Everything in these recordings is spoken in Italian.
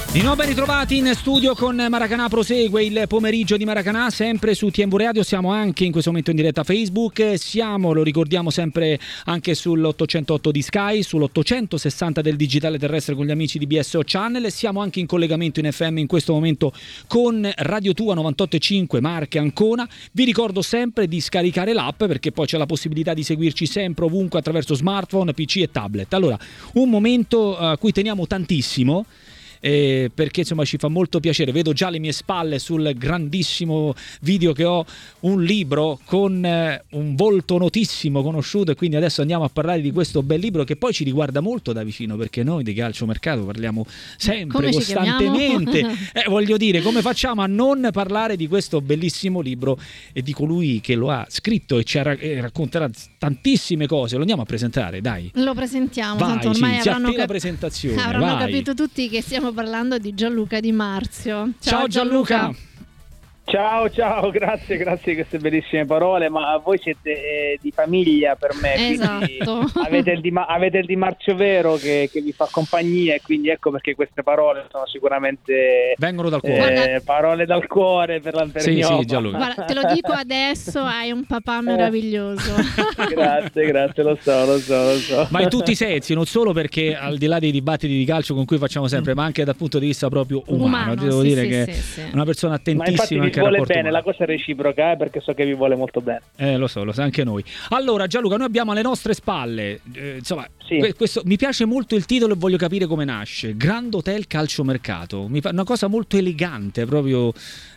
Di nuovo ben ritrovati in studio con Maracanà. Prosegue il pomeriggio di Maracanà sempre su TMV Radio. Siamo anche in questo momento in diretta Facebook. Siamo, lo ricordiamo, sempre anche sull'808 di Sky, sull'860 del digitale terrestre con gli amici di BSO Channel. Siamo anche in collegamento in FM in questo momento con Radio Tua 98.5 Marche Ancona. Vi ricordo sempre di scaricare l'app, perché poi c'è la possibilità di seguirci sempre ovunque attraverso smartphone, PC e tablet. Allora, un momento a cui teniamo tantissimo, perché insomma ci fa molto piacere. Vedo già alle mie spalle sul grandissimo video che ho un libro con un volto notissimo, conosciuto, e quindi adesso andiamo a parlare di questo bel libro che poi ci riguarda molto da vicino, perché noi di calciomercato parliamo sempre, costantemente. Voglio dire, come facciamo a non parlare di questo bellissimo libro e di colui che lo ha scritto e ci racconterà tantissime cose? Lo andiamo a presentare, dai. Lo presentiamo, vai, tanto ormai sì, avranno la presentazione, avranno capito tutti che stiamo parlando di Gianluca Di Marzio. Ciao Gianluca. Ciao, grazie di queste bellissime parole, ma voi siete di famiglia per me, esatto. avete il Di Marzio vero che vi fa compagnia, e quindi ecco perché queste parole sono sicuramente vengono dal cuore, parole dal cuore per sì, Gianluca. Guarda, te lo dico adesso, hai un papà meraviglioso. Grazie, lo so. Ma in tutti i sensi, non solo perché al di là dei dibattiti di calcio con cui facciamo sempre, ma anche dal punto di vista proprio umano. Devo dire che è una persona attentissima anche al vuole rapporto bene, umano. la cosa è reciproca, perché so che vi vuole molto bene. Lo so anche noi. Allora Gianluca, noi abbiamo alle nostre spalle insomma, sì. Questo, mi piace molto il titolo e voglio capire come nasce. Grand Hotel Calciomercato, una cosa molto elegante proprio,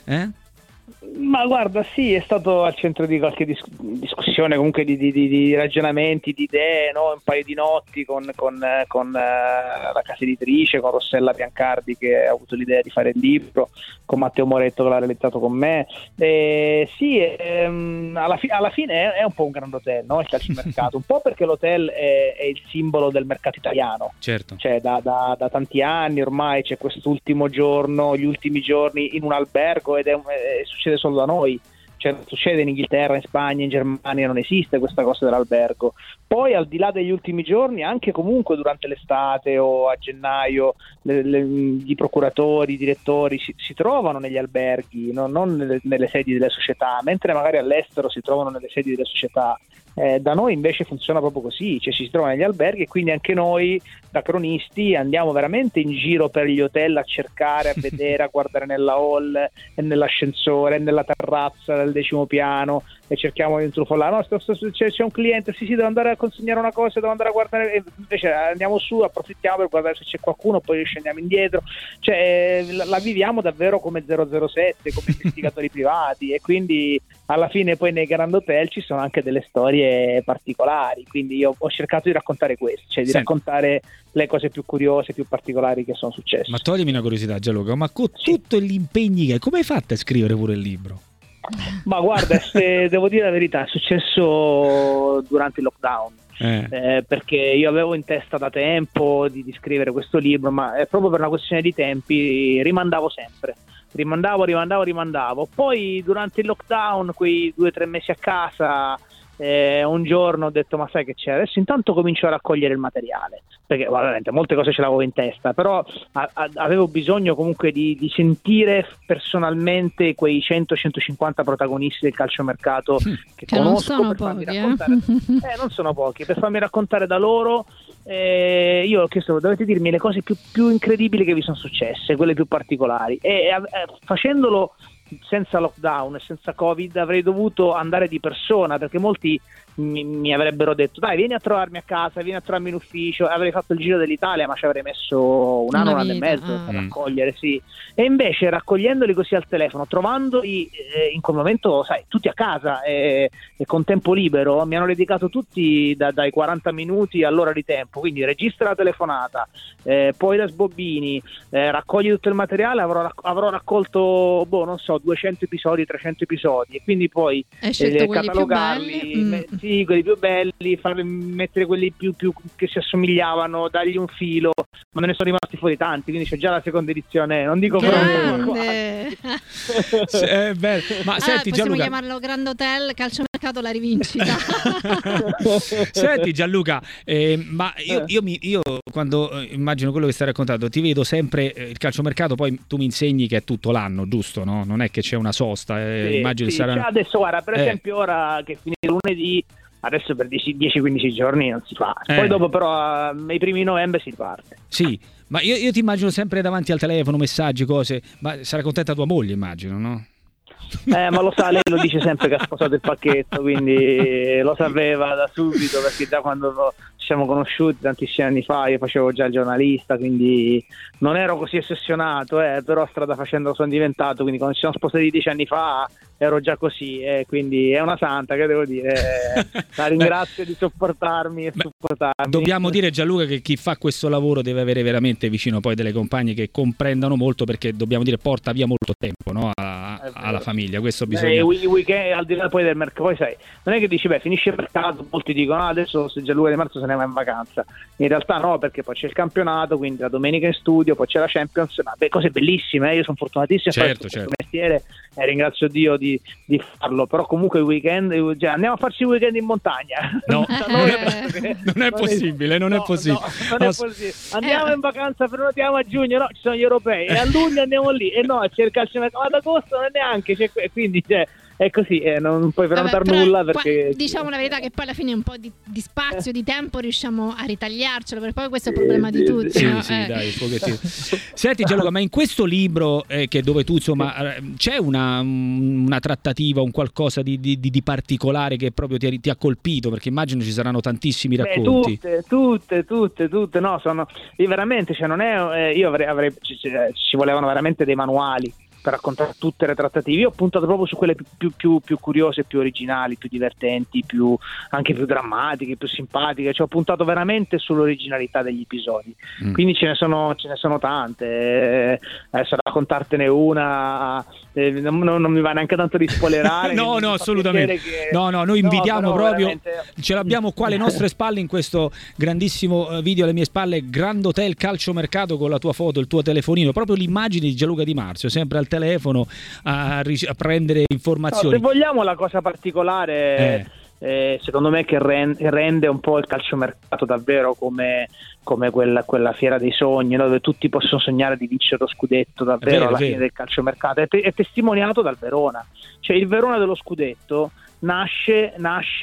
Ma guarda, sì, è stato al centro di qualche discussione, comunque di ragionamenti, di idee, no? Un paio di notti con la casa editrice, con Rossella Biancardi che ha avuto l'idea di fare il libro, con Matteo Moretto che l'ha realizzato con me. Sì, alla fine è un po' un Grand Hotel, no? Il calciomercato, un po' perché l'hotel è il simbolo del mercato italiano. Certo. Cioè da tanti anni ormai c'è quest'ultimo giorno, gli ultimi giorni in un albergo, ed succede solo da noi, cioè non succede in Inghilterra, in Spagna, in Germania, non esiste questa cosa dell'albergo. Poi al di là degli ultimi giorni, anche comunque durante l'estate o a gennaio, i procuratori, i direttori si trovano negli alberghi, non nelle sedi delle società, mentre magari all'estero si trovano nelle sedi delle società. Da noi invece funziona proprio così, cioè ci si trova negli alberghi, e quindi anche noi da cronisti andiamo veramente in giro per gli hotel a cercare, a vedere, a guardare nella hall e nell'ascensore e nella terrazza del 10° piano, e cerchiamo di intrufolare. No, c'è un cliente, sì, devo andare a consegnare una cosa, devo andare a guardare, e invece andiamo su, approfittiamo per guardare se c'è qualcuno, poi scendiamo indietro. Cioè la viviamo davvero come 007, come investigatori privati, e quindi alla fine poi nei Grand Hotel ci sono anche delle storie particolari, quindi io ho cercato di raccontare questo, cioè di raccontare le cose più curiose, più particolari che sono successe. Ma toglimi una curiosità, Gianluca, ma con tutto gli impegni che hai, come hai fatto a scrivere pure il libro? Ma guarda, se devo dire la verità, è successo durante il lockdown. Perché io avevo in testa da tempo di scrivere questo libro, ma proprio per una questione di tempi rimandavo sempre. Rimandavo. Poi durante il lockdown, quei 2 o 3 mesi a casa, un giorno ho detto: ma sai che c'è? Adesso intanto comincio a raccogliere il materiale, perché veramente molte cose ce l'avevo in testa, però avevo bisogno comunque di sentire personalmente quei 100-150 protagonisti del calciomercato che conosco, non sono per farmi pochi, raccontare. Non sono pochi, per farmi raccontare da loro. Io ho chiesto: dovete dirmi le cose più incredibili che vi sono successe, quelle più particolari, e facendolo senza lockdown e senza Covid avrei dovuto andare di persona, perché molti mi avrebbero detto: dai, vieni a trovarmi a casa, vieni a trovarmi in ufficio. Avrei fatto il giro dell'Italia, ma ci avrei messo un anno e mezzo per raccogliere, sì. E invece raccogliendoli così al telefono, trovandoli in quel momento, sai, tutti a casa e con tempo libero, mi hanno dedicato tutti dai 40 minuti all'ora di tempo. Quindi registra la telefonata, poi la sbobbini, raccogli tutto il materiale. Avrò raccolto, non so, 200 episodi, 300 episodi, e quindi poi catalogarli, sì, quelli più belli, mettere quelli più che si assomigliavano, dargli un filo, ma me ne sono rimasti fuori tanti, quindi c'è già la seconda edizione, non dico pronta, bello. Ma senti, possiamo Gianluca, chiamarlo Grand Hotel Calciomercato calciomercato la rivincita. Senti Gianluca, ma io quando immagino quello che stai raccontando, ti vedo sempre il calciomercato, poi tu mi insegni che è tutto l'anno, giusto? No? Non è che c'è una sosta, immagino sì, sarà... adesso guarda, per esempio ora che finire lunedì, adesso per 10-15 giorni non si fa, poi dopo però nei primi novembre si parte. Sì, ma io ti immagino sempre davanti al telefono, messaggi, cose, ma sarà contenta tua moglie, immagino, no? Ma lo sa, lei lo dice sempre che ha sposato il pacchetto, quindi lo sapeva da subito, perché già quando ci siamo conosciuti tantissimi anni fa io facevo già il giornalista, quindi non ero così ossessionato, però strada facendo sono diventato, quindi quando ci siamo sposati 10 anni fa ero già così, quindi è una santa, che devo dire, la ringrazio di sopportarmi e supportarmi. Dobbiamo dire, Gianluca, che chi fa questo lavoro deve avere veramente vicino poi delle compagne che comprendano molto, perché dobbiamo dire porta via molto tempo, no? Alla famiglia, questo bisogna... I weekend, al di là poi del mercato, poi sai, non è che dici finisce il mercato, molti dicono adesso se Gianluca Di Marzio se ne va in vacanza, in realtà no, perché poi c'è il campionato, quindi la domenica in studio, poi c'è la Champions, cose bellissime, io sono fortunatissimo a fare questo mestiere e ringrazio Dio di farlo, però comunque i weekend, andiamo a farci i weekend in montagna. No, non è possibile. Andiamo in vacanza, prenotiamo a giugno, no, ci sono gli europei, e a luglio andiamo lì, e no, c'è il calciomercato, ad agosto non è neanche, quindi è così, non puoi prenotare nulla, perché diciamo la verità che poi alla fine un po' di spazio, di tempo riusciamo a ritagliarcelo, perché poi questo è il problema di tutti. Sì, dai, un pochettino. Senti Gianluca, ma in questo libro che dove tu insomma c'è una trattativa, un qualcosa di particolare che proprio ti ha colpito, perché immagino ci saranno tantissimi racconti. Tutte, no, io veramente, non è, io avrei ci volevano veramente dei manuali per raccontare tutte le trattative. Io ho puntato proprio su quelle più curiose, più originali, più divertenti, anche più drammatiche, più simpatiche, ho puntato veramente sull'originalità degli episodi. Quindi ce ne sono tante, adesso raccontartene una non mi va neanche tanto di spoilerare. no assolutamente no, noi invitiamo proprio veramente... ce l'abbiamo qua alle nostre spalle, in questo grandissimo video alle mie spalle, Grand Hotel Calciomercato, con la tua foto, il tuo telefonino, proprio l'immagine di Gianluca Di Marzio sempre al telefono a prendere informazioni. Se vogliamo, la cosa particolare secondo me che rende un po' il calciomercato davvero come quella fiera dei sogni, no? Dove tutti possono sognare di vincere lo scudetto davvero alla fine del calciomercato, è testimoniato dal Verona, cioè il Verona dello scudetto nasce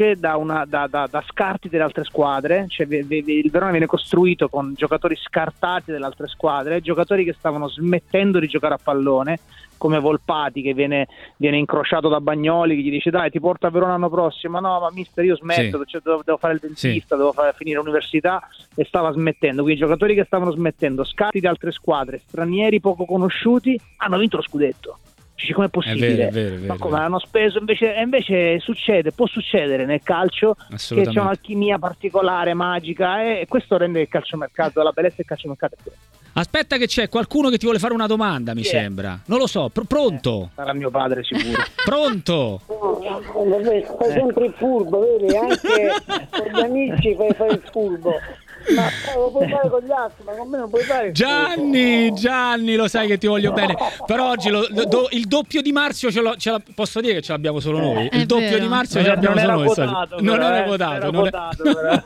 da scarti delle altre squadre, cioè il Verona viene costruito con giocatori scartati delle altre squadre, giocatori che stavano smettendo di giocare a pallone, come Volpati che viene incrociato da Bagnoli che gli dice dai ti porto a Verona l'anno prossimo, no ma mister io smetto, devo fare il dentista, devo finire l'università, e stava smettendo, quindi giocatori che stavano smettendo, scarti di altre squadre, stranieri poco conosciuti, hanno vinto lo scudetto. Come è possibile? È vero, ma come hanno speso? Invece può succedere nel calcio che c'è un'alchimia particolare, magica, e questo rende il calciomercato, la bellezza del calciomercato è questo. Aspetta che c'è qualcuno che ti vuole fare una domanda, mi sembra. Non lo so, pronto? Sarà mio padre sicuro. Pronto? Fai sempre il furbo, vedi? Anche con gli amici fai il furbo. Ma lo puoi fare con gli altri, ma con me non puoi fare. Gianni, lo sai che ti voglio bene. Però oggi il doppio di Marzio posso dire che ce l'abbiamo solo noi. Il doppio di Marzio ce l'abbiamo solo noi. Non era votato.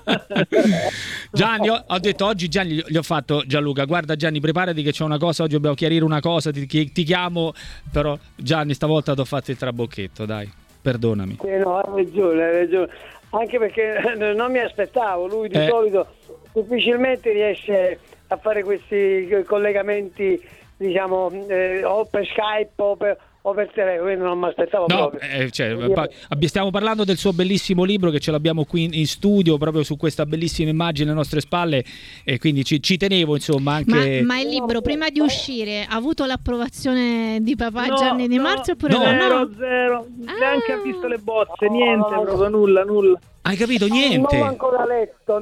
Gianni, ho detto oggi Gianni gli ho fatto Gianluca, guarda Gianni, preparati che c'è una cosa, oggi dobbiamo chiarire una cosa, ti chiamo, però Gianni stavolta ti ho fatto il trabocchetto, dai, perdonami. No, hai ragione. Anche perché non mi aspettavo, lui di solito difficilmente riesce a fare questi collegamenti, diciamo, o per Skype o per telefono, non mi aspettavo proprio. Stiamo parlando del suo bellissimo libro, che ce l'abbiamo qui in studio, proprio su questa bellissima immagine alle nostre spalle, e quindi ci tenevo, insomma, anche... Ma il libro, prima di uscire, ha avuto l'approvazione di papà Gianni Di Marzio oppure zero. Neanche ha visto le bozze, niente, proprio nulla. Hai capito? Niente. Non l'ho ancora letto.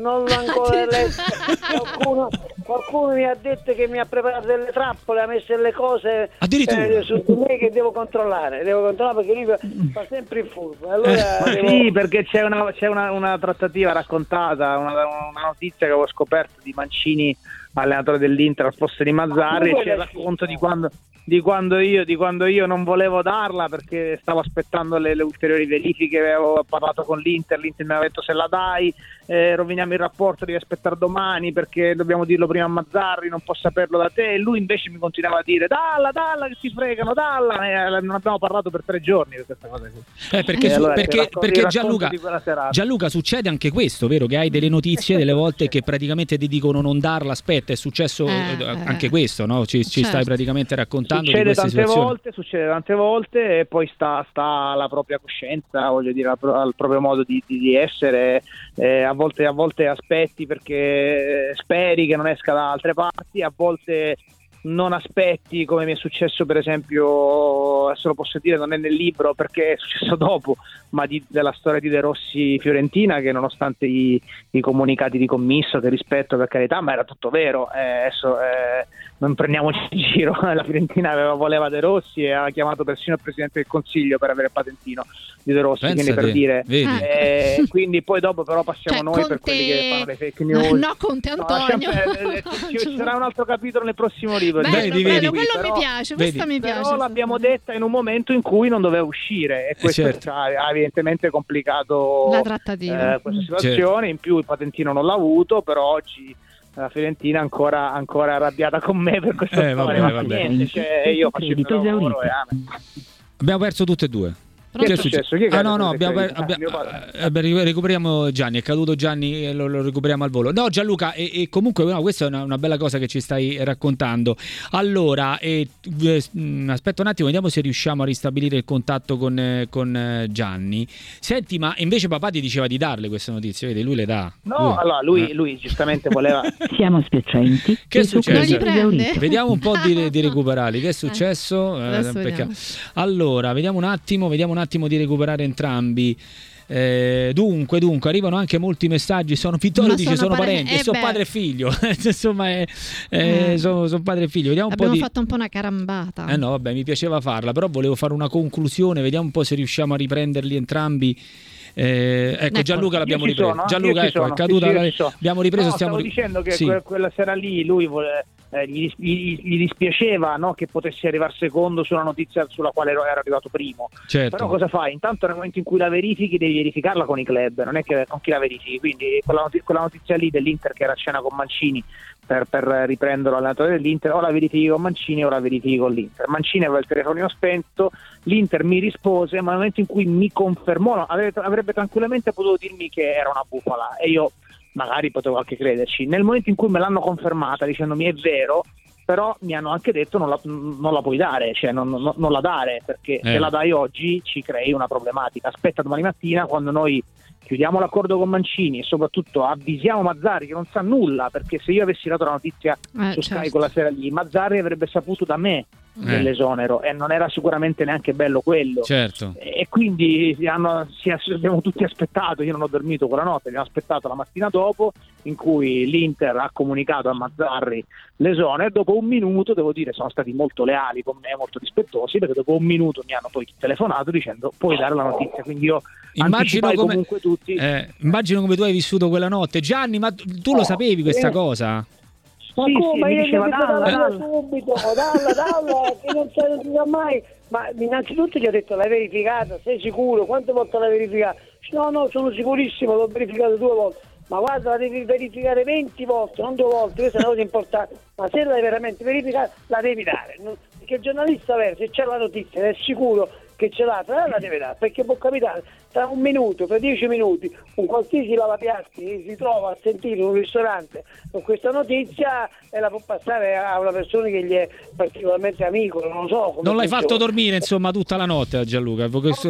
Qualcuno mi ha detto che mi ha preparato delle trappole, ha messo delle cose su di me che devo controllare perché lui fa sempre il furbo. Allora sì, perché c'è una trattativa raccontata, una notizia che avevo scoperto di Mancini, allenatore dell'Inter al posto di Mazzarri, c'è il racconto di di quando io non volevo darla perché stavo aspettando le ulteriori verifiche, avevo parlato con l'Inter mi aveva detto se la dai roviniamo il rapporto, devi aspettare domani perché dobbiamo dirlo prima a Mazzarri, non posso saperlo da te, e lui invece mi continuava a dire dalla che ti fregano, dalla, non abbiamo parlato per 3 giorni per questa cosa qui. Perché Gianluca succede anche questo, vero? Che hai delle notizie delle volte che praticamente ti dicono non darla, aspetta, è successo anche questo, no? Ci stai praticamente raccontando succede di queste succede tante volte e poi sta alla propria coscienza, voglio dire, al proprio modo di essere, a volte aspetti perché speri che non esca da altre parti, a volte non aspetti, come mi è successo per esempio, adesso lo posso dire, non è nel libro perché è successo dopo, ma della storia di De Rossi Fiorentina, che nonostante i comunicati di commisso, che rispetto per carità, ma era tutto vero, adesso non prendiamoci in giro, la Fiorentina voleva De Rossi e aveva chiamato persino il Presidente del Consiglio per avere il patentino di De Rossi, quindi per dire quindi poi dopo però passiamo noi per quelli che fanno le fake news. No, Conte Antonio. Ci sarà un altro capitolo nel prossimo libro. Bello, quello mi piace, questa mi piace. Però l'abbiamo detta in un momento in cui non doveva uscire e questo ha evidentemente complicato la trattativa. Questa situazione, in più il patentino non l'ha avuto, però oggi la Fiorentina ancora arrabbiata con me per questo vabbè. Niente, io faccio il mio lavoro abbiamo perso tutte e due. Che è successo? Recuperiamo Gianni, è caduto Gianni e lo recuperiamo al volo. No, Gianluca, e comunque questa è una bella cosa che ci stai raccontando. Allora, aspetta un attimo, vediamo se riusciamo a ristabilire il contatto con Gianni. Senti, ma invece papà ti diceva di darle queste notizie, vedi, lui le dà. No, allora lui giustamente voleva. Siamo spiacenti. Che è successo? Non li prende. Vediamo un po' di recuperarli. Che è successo? Allora, vediamo un attimo di recuperare entrambi. Dunque arrivano anche molti messaggi. Vittorio dice sono parenti, sono padre e figlio. Insomma, sono padre e figlio. Vediamo abbiamo fatto un po' una carambata. No, vabbè, mi piaceva farla, però volevo fare una conclusione. Vediamo un po' se riusciamo a riprenderli entrambi. Ecco, Gianluca l'abbiamo ripreso. Gianluca, ecco, è caduta. Abbiamo ripreso. Stavo dicendo che quella sera lì lui gli dispiaceva, no, che potesse arrivare secondo su una notizia sulla quale era arrivato primo. Certo. Però cosa fai? Intanto nel momento in cui la verifichi devi verificarla con i club, non è che con chi la verifichi. Quindi quella notizia lì dell'Inter che era a cena con Mancini per riprendere l'allenatore dell'Inter, o la verifichi con Mancini o la verifichi con l'Inter. Mancini aveva il telefonino spento, l'Inter mi rispose, ma nel momento in cui mi confermò, avrebbe tranquillamente potuto dirmi che era una bufala e io magari potevo anche crederci. Nel momento in cui me l'hanno confermata dicendomi è vero, però mi hanno anche detto non la puoi dare, cioè non la dare, perché se la dai oggi ci crei una problematica. Aspetta domani mattina, quando noi chiudiamo l'accordo con Mancini e soprattutto avvisiamo Mazzarri che non sa nulla, perché se io avessi dato la notizia su Sky quella sera lì, Mazzarri avrebbe saputo da me dell'esonero e non era sicuramente neanche bello quello. Certo. E quindi abbiamo tutti aspettato, io non ho dormito quella notte, abbiamo aspettato la mattina dopo in cui l'Inter ha comunicato a Mazzarri l'esonero e dopo un minuto, devo dire, sono stati molto leali con me, molto rispettosi, perché dopo un minuto mi hanno poi telefonato dicendo puoi dare la notizia, quindi io anticipai comunque tutti. Immagino come tu hai vissuto quella notte. Gianni, ma tu lo sapevi questa cosa? Ma come? Io dalla subito, dalla, che non si sa mai. Ma innanzitutto gli ho detto l'hai verificata, sei sicuro? Quante volte l'hai verificata? No, sono sicurissimo, l'ho verificato 2 volte. Ma guarda, la devi verificare 20 volte, non 2 volte, questa è una cosa importante. Ma se l'hai veramente verificata, la devi dare. Perché il giornalista vero, se c'è la notizia ed è sicuro che ce l'ha, la deve dare, perché può capitare tra un minuto, per 10 minuti, un qualsiasi lavapiatti si trova a sentire in un ristorante con questa notizia e la può passare a una persona che gli è particolarmente amico, non lo so. Non l'hai fatto dormire, insomma, tutta la notte, Gianluca?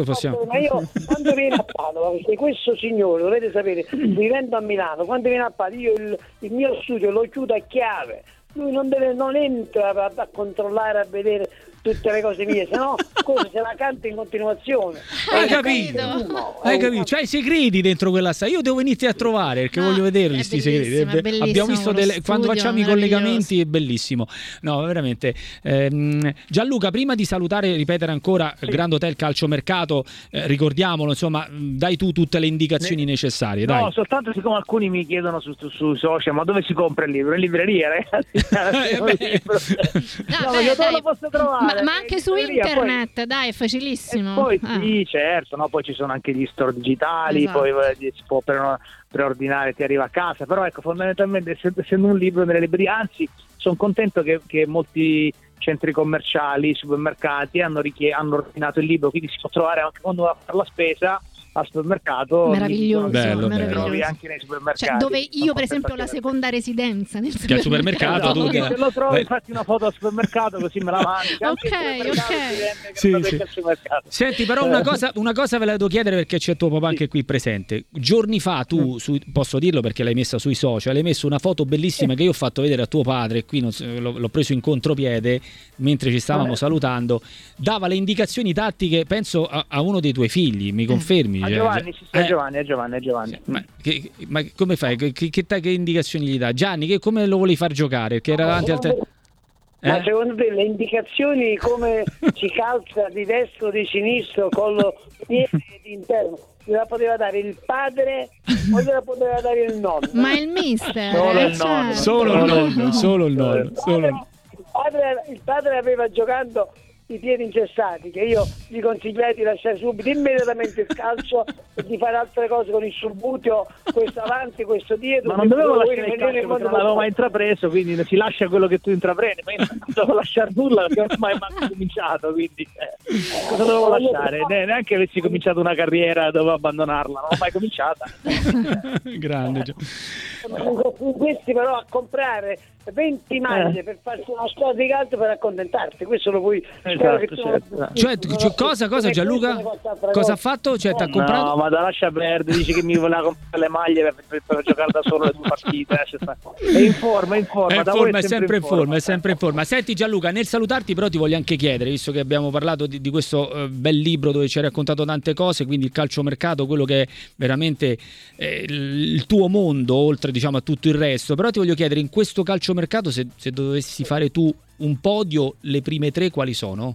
Ma io, quando viene a Padova, perché questo signore, dovete sapere, vivendo a Milano, quando viene a Padova, io il mio studio lo chiudo a chiave. Lui non entra a controllare, a vedere tutte le cose mie, se no se la canta in continuazione. Hai capito? Hai capito? C'hai i segreti dentro quella io devo iniziare a trovare perché voglio vederli sti segreti. Abbiamo visto quando facciamo i collegamenti è bellissimo. No, veramente. Gianluca, prima di salutare, ripetere ancora Grand Hotel Calciomercato, ricordiamolo, insomma, dai tu tutte le indicazioni necessarie. No, dai. soltanto siccome alcuni mi chiedono su social, ma dove si compra il libro? In libreria, ragazzi. Dove lo posso trovare? Ma anche su internet, poi, dai, è facilissimo. Poi sì, certo, no? Poi ci sono anche gli store digitali, esatto. Poi si può preordinare, ti arriva a casa, però ecco, fondamentalmente essendo un libro nelle librerie, anzi sono contento che molti centri commerciali, supermercati hanno ordinato il libro, quindi si può trovare anche quando va a fare la spesa al supermercato. Meraviglioso, meraviglioso. Anche nei supermercati, cioè, dove io per esempio ho la seconda residenza nel supermercato. Tu se lo trovi, infatti una foto al supermercato così me la mandi. Ok. Sì. Senti, però una cosa ve la devo chiedere perché c'è tuo papà anche qui presente. Giorni fa tu, posso dirlo perché l'hai messa sui social, hai messo una foto bellissima che io ho fatto vedere a tuo padre, qui l'ho preso in contropiede mentre ci stavamo salutando, dava le indicazioni tattiche, penso a uno dei tuoi figli, mi confermi? A Giovanni, Giovanni. Ma come fai? Che indicazioni gli dà? Gianni, come lo volevi far giocare? Che era davanti al Ma secondo te le indicazioni come si calza di destro, di sinistro, con lo piede di interno, gliela poteva dare il padre o gliela poteva dare il nonno? Ma il mister? Solo il nonno. Il padre aveva giocando i piedi ingessati, che io gli consigliai di lasciare subito immediatamente il calcio e di fare altre cose con il subbuteo, questo avanti, questo dietro. Ma non dovevo lasciare il calcio perché non l'avevo mai intrapreso, quindi si lascia quello che tu intraprendi, ma io non dovevo lasciare nulla perché non ho mai cominciato, quindi cosa dovevo lasciare? Neanche avessi cominciato una carriera dovevo abbandonarla, non l'ho mai cominciata. Grande. Questi però a comprare 20 maglie per farsi una squadra di calcio per accontentarti, questo lo puoi. Cioè, cosa Gianluca? Cosa ha fatto? Cioè, t'ha comprato? No, ma da lascia perdere, dice che mi voleva comprare le maglie per giocare da solo le 2 partite. È in forma. È sempre in forma. Senti Gianluca, nel salutarti però ti voglio anche chiedere, visto che abbiamo parlato di questo bel libro dove ci hai raccontato tante cose, quindi il calciomercato, quello che è veramente il tuo mondo, oltre diciamo a tutto il resto, però ti voglio chiedere, in questo calciomercato, se dovessi fare tu un podio, le prime 3 quali sono?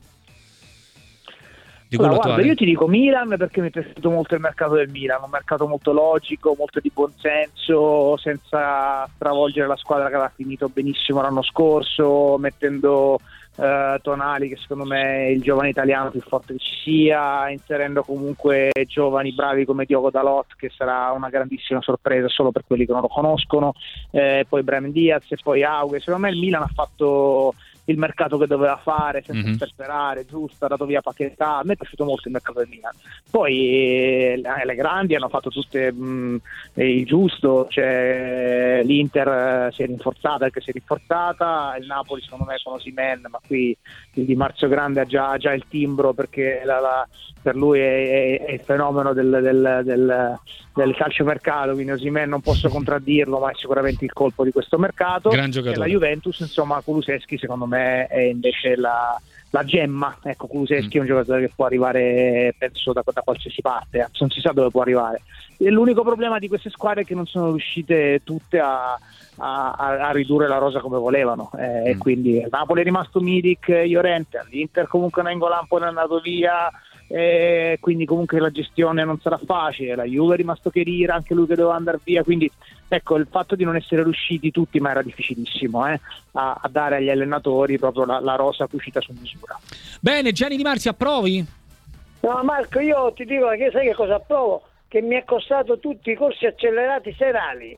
Guarda, io ti dico Milan perché mi è piaciuto molto il mercato del Milan, un mercato molto logico, molto di buonsenso, senza stravolgere la squadra che aveva finito benissimo l'anno scorso, mettendo Tonali, che secondo me è il giovane italiano più forte che ci sia, inserendo comunque giovani bravi come Diogo Dalot, che sarà una grandissima sorpresa solo per quelli che non lo conoscono, poi Brahim Diaz e poi Auge. Secondo me il Milan ha fatto il mercato che doveva fare senza sperperare, giusto, ha dato via Paquetá. A me è piaciuto molto il mercato del Milan. Poi le grandi hanno fatto tutte il giusto, cioè l'Inter si è rinforzata, il Napoli secondo me con Osimhen, ma qui il Di Marzio Grande ha già il timbro, perché per lui è il fenomeno del calciomercato, quindi Osimhen non posso contraddirlo, ma è sicuramente il colpo di questo mercato. Gran giocatore. E la Juventus, insomma, Kulusevski secondo me è invece la gemma. Ecco, Kulusevski è un giocatore che può arrivare, penso, da qualsiasi parte, non si sa dove può arrivare. E l'unico problema di queste squadre è che non sono riuscite tutte a ridurre la rosa come volevano, e quindi il Napoli è rimasto Milik, Llorente, l'Inter comunque Nainggolan poi è andato via, quindi comunque la gestione non sarà facile, la Juve è rimasto Khedira, anche lui che doveva andare via, quindi ecco, il fatto di non essere riusciti tutti, ma era difficilissimo a dare agli allenatori proprio la rosa cucita su misura. Bene, Gianni Di Marzio, approvi? No Marco, io ti dico che sai che cosa approvo? Che mi è costato tutti i corsi accelerati serali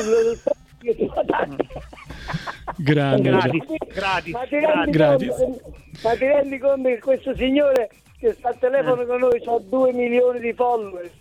grande, gratis. Ma ti rendi conto che questo signore che sta al telefono con noi ha 2 milioni di followers?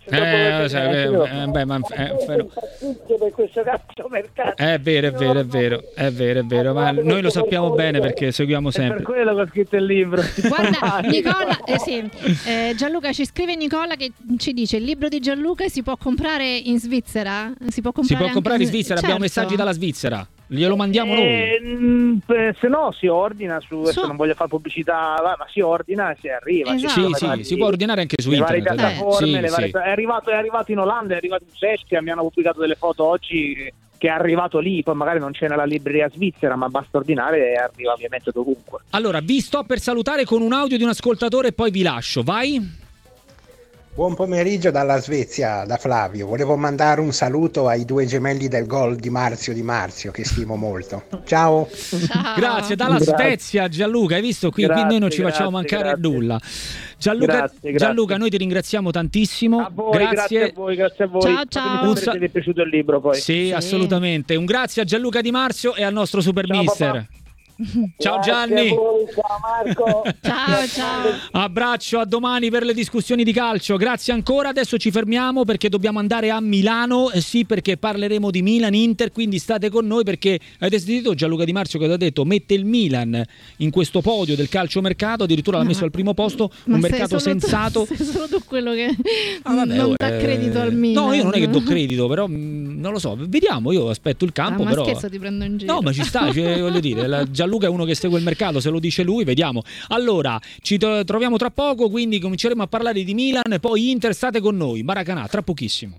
Per questo cazzo mercato. È vero, ma noi lo sappiamo bene perché seguiamo sempre. È per quello che ho scritto il libro. Guarda, Nicola, Gianluca, ci scrive Nicola che ci dice: il libro di Gianluca si può comprare in Svizzera? Si può comprare in Svizzera, certo. Abbiamo messaggi dalla Svizzera. Glielo mandiamo noi. Se no si ordina se non voglio fare pubblicità, ma si ordina e si arriva. Esatto. Si può ordinare anche su internet. Le varie piattaforme, è arrivato in Olanda, è arrivato in Svezia, mi hanno pubblicato delle foto oggi che è arrivato lì, poi magari non c'è nella libreria svizzera, ma basta ordinare e arriva ovviamente dovunque. Allora, vi sto per salutare con un audio di un ascoltatore e poi vi lascio, vai. Buon pomeriggio dalla Svezia, da Flavio. Volevo mandare un saluto ai 2 gemelli del gol di Marzio, che stimo molto. Ciao. Grazie, dalla Svezia Gianluca, hai visto? Qui noi non ci facciamo mancare nulla. Gianluca, noi ti ringraziamo tantissimo. A voi, grazie a voi. Ciao. Se vi è piaciuto il libro poi. Sì, assolutamente. Un grazie a Gianluca Di Marzio e al nostro super mister. Ciao Gianni. Ciao Marco. Ciao. Abbraccio, a domani per le discussioni di calcio. Grazie ancora. Adesso ci fermiamo perché dobbiamo andare a Milano. Sì, perché parleremo di Milan-Inter, quindi state con noi perché avete sentito Gianluca Di Marzio che ha detto mette il Milan in questo podio del calciomercato, addirittura l'ha messo al primo posto, un mercato sensato. Sei solo tu quello che non dà credito al Milan. No, io non è che do credito, però non lo so, vediamo, io aspetto il campo, ma però scherzo, ti prendo in giro. No, ma ci sta, voglio dire, Gianluca è uno che segue il mercato, se lo dice lui, vediamo. Allora, ci troviamo tra poco, quindi cominceremo a parlare di Milan, poi Inter, state con noi, Maracanà, tra pochissimo.